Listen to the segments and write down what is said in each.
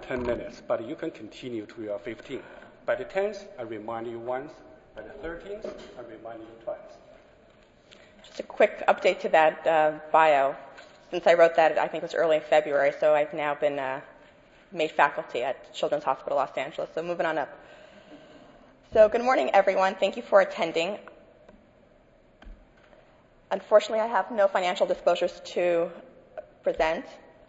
10 minutes, but you can continue to your 15. By the 10th, I remind you once. By the 13th, I remind you twice. Just a quick update to that bio. Since I wrote that, I think it was early in February, so I've now been made faculty at Children's Hospital Los Angeles. So moving on up. So good morning, everyone. Thank you for attending. Unfortunately, I have no financial disclosures to present.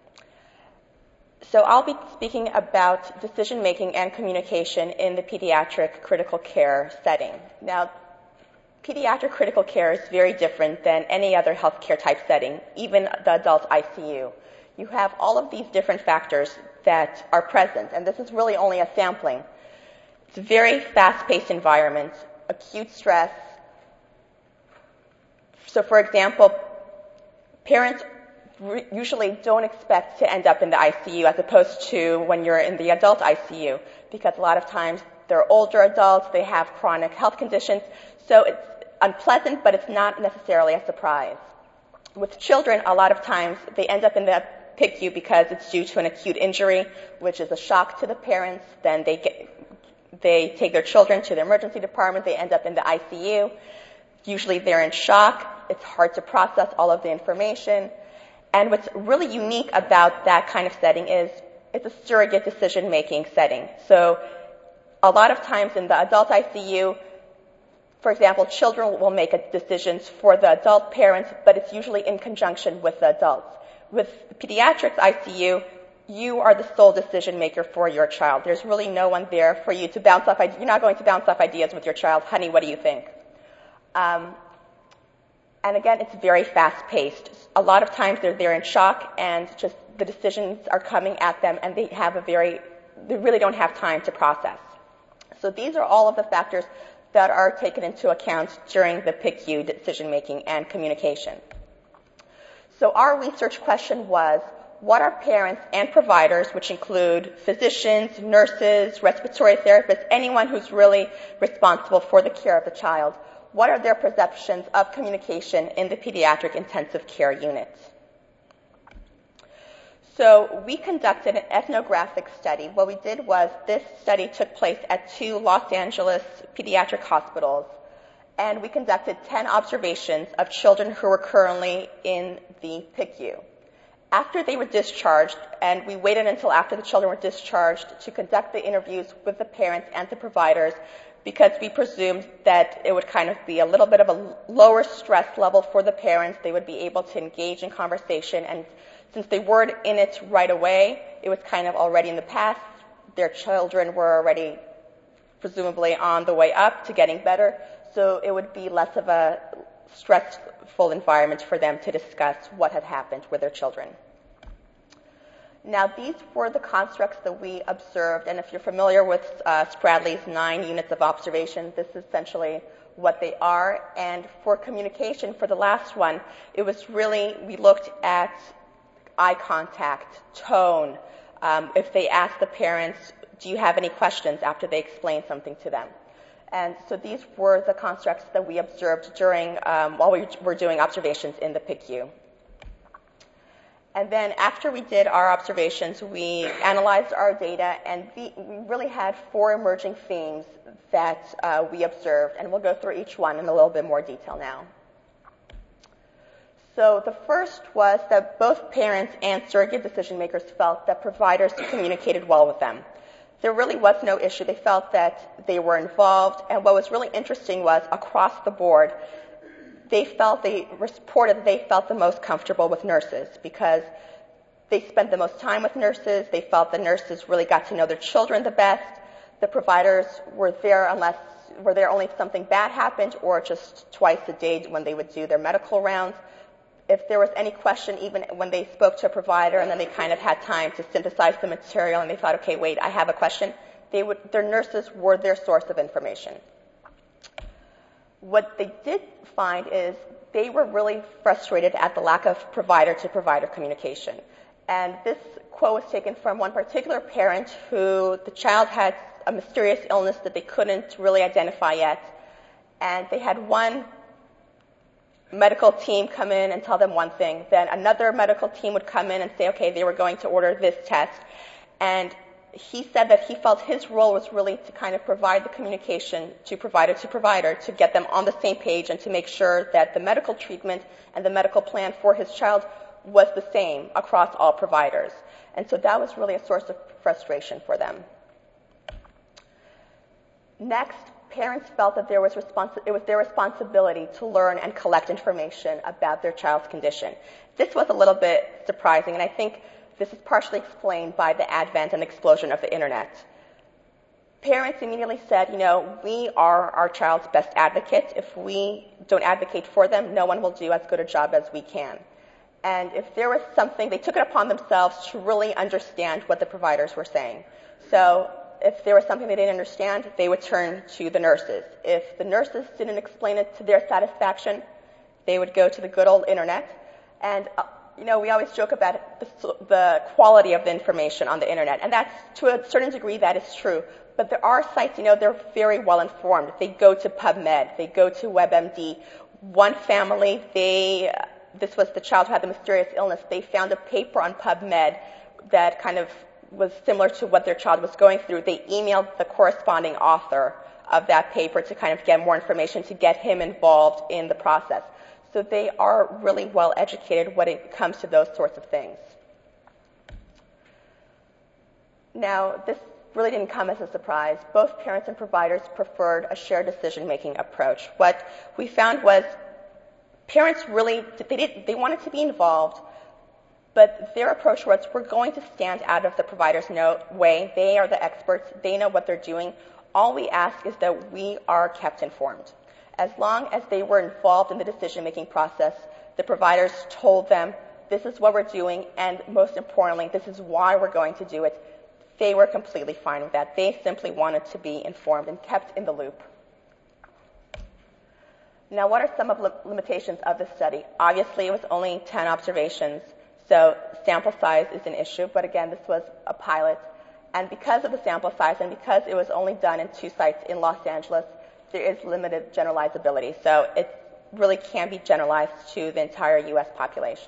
So I'll be speaking about decision-making and communication in the pediatric critical care setting. Now, pediatric critical care is very different than any other healthcare type setting, even the adult ICU. You have all of these different factors that are present, and this is really only a sampling. It's a very fast-paced environment, acute stress. So, for example, parents usually don't expect to end up in the ICU as opposed to when you're in the adult ICU, because a lot of times they're older adults, they have chronic health conditions, so it's unpleasant, but it's not necessarily a surprise. With children, a lot of times they end up in the PICU because it's due to an acute injury, which is a shock to the parents. Then they take their children to the emergency department, they end up in the ICU. Usually they're in shock. It's hard to process all of the information. And what's really unique about that kind of setting is it's a surrogate decision-making setting. So a lot of times in the adult ICU, for example, children will make decisions for the adult parents, but it's usually in conjunction with the adults. With pediatrics ICU, you are the sole decision maker for your child. There's really no one there for you to bounce off ideas. You're not going to bounce off ideas with your child. Honey, what do you think? And again, it's very fast-paced. A lot of times they're there in shock, and just the decisions are coming at them, and they really don't have time to process. So these are all of the factors that are taken into account during the PICU decision-making and communication. So our research question was, what are parents and providers, which include physicians, nurses, respiratory therapists, anyone who's really responsible for the care of the child, what are their perceptions of communication in the pediatric intensive care unit? So we conducted an ethnographic study. What we did was this study took place at 2 Los Angeles pediatric hospitals, and we conducted 10 observations of children who were currently in the PICU. After they were discharged, and we waited until after the children were discharged to conduct the interviews with the parents and the providers, because we presumed that it would kind of be a little bit of a lower stress level for the parents. They would be able to engage in conversation, and since they weren't in it right away, it was kind of already in the past. Their children were already presumably on the way up to getting better, so it would be less of a stressful environment for them to discuss what had happened with their children. Now, these were the constructs that we observed, and if you're familiar with Spradley's 9 units of observation, this is essentially what they are. And for communication, for the last one, it was really, we looked at eye contact, tone. If they asked the parents, do you have any questions after they explained something to them? And so these were the constructs that we observed during, while we were doing observations in the PICU. And then after we did our observations, we analyzed our data, and we really had 4 emerging themes that we observed, and we'll go through each one in a little bit more detail now. So the first was that both parents and surrogate decision makers felt that providers communicated well with them. There really was no issue. They felt that they were involved, and what was really interesting was across the board, they reported that they felt the most comfortable with nurses because they spent the most time with nurses. They felt the nurses really got to know their children the best. The providers were there only if something bad happened or just twice a day when they would do their medical rounds. If there was any question, even when they spoke to a provider and then they kind of had time to synthesize the material and they thought, okay, wait, I have a question, their nurses were their source of information. What they did find is they were really frustrated at the lack of provider-to-provider communication. And this quote was taken from one particular parent who the child had a mysterious illness that they couldn't really identify yet. And they had one medical team come in and tell them one thing. Then another medical team would come in and say, okay, they were going to order this test. And he said that he felt his role was really to kind of provide the communication to provider to get them on the same page and to make sure that the medical treatment and the medical plan for his child was the same across all providers. And so that was really a source of frustration for them. Next, parents felt that it was their responsibility to learn and collect information about their child's condition. This was a little bit surprising, and I think this is partially explained by the advent and explosion of the internet. Parents immediately said, we are our child's best advocates. If we don't advocate for them, no one will do as good a job as we can. And if there was something, they took it upon themselves to really understand what the providers were saying. So if there was something they didn't understand, they would turn to the nurses. If the nurses didn't explain it to their satisfaction, they would go to the good old internet. And we always joke about the quality of the information on the internet, and that's, to a certain degree, that is true. But there are sites, they're very well informed. They go to PubMed, they go to WebMD. One family, this was the child who had the mysterious illness. They found a paper on PubMed that kind of was similar to what their child was going through. They emailed the corresponding author of that paper to kind of get more information, to get him involved in the process. So they are really well educated when it comes to those sorts of things. Now, this really didn't come as a surprise. Both parents and providers preferred a shared decision-making approach. What we found was parents really, they wanted to be involved, but their approach was, we're going to stand out of the provider's way. They are the experts. They know what they're doing. All we ask is that we are kept informed. As long as they were involved in the decision-making process, the providers told them, this is what we're doing, and most importantly, this is why we're going to do it. They were completely fine with that. They simply wanted to be informed and kept in the loop. Now, what are some of the limitations of this study? Obviously, it was only 10 observations, so sample size is an issue, but again, this was a pilot. And because of the sample size and because it was only done in 2 sites in Los Angeles, there is limited generalizability. So it really can't be generalized to the entire U.S. population.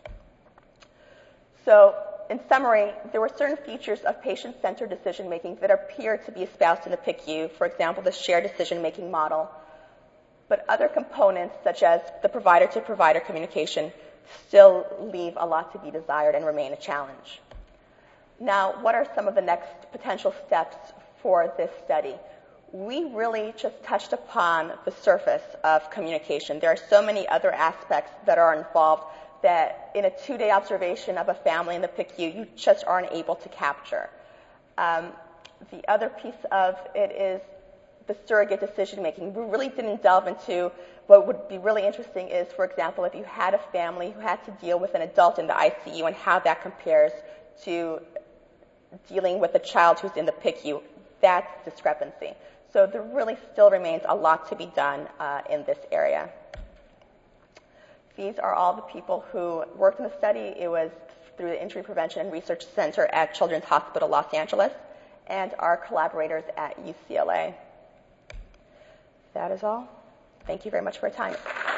So in summary, there were certain features of patient-centered decision-making that appear to be espoused in the PICU, for example, the shared decision-making model. But other components, such as the provider-to-provider communication, still leave a lot to be desired and remain a challenge. Now, what are some of the next potential steps for this study? We really just touched upon the surface of communication. There are so many other aspects that are involved that in a 2-day observation of a family in the PICU, you just aren't able to capture. The other piece of it is the surrogate decision-making. We really didn't delve into what would be really interesting is, for example, if you had a family who had to deal with an adult in the ICU and how that compares to dealing with a child who's in the PICU, that's discrepancy. So there really still remains a lot to be done in this area. These are all the people who worked in the study. It was through the Injury Prevention and Research Center at Children's Hospital Los Angeles and our collaborators at UCLA. That is all. Thank you very much for your time.